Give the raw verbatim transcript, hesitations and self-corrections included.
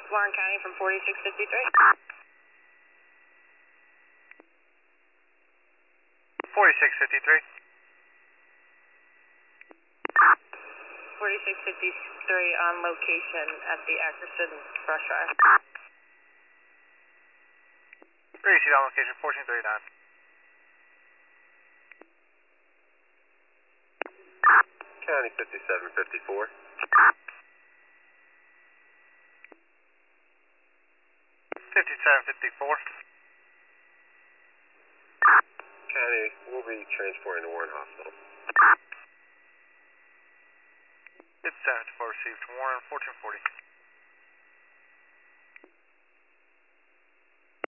Warren County from forty-six fifty-three. forty-six fifty-three. forty-six fifty-three on location at the Ackerson brush fire. Receive on location fourteen thirty-nine. County fifty-seven fifty-four. fifty-seven fifty-four. County, we'll be transporting to Warren Hospital. fifty-seven fifty-four received Warren fourteen forty.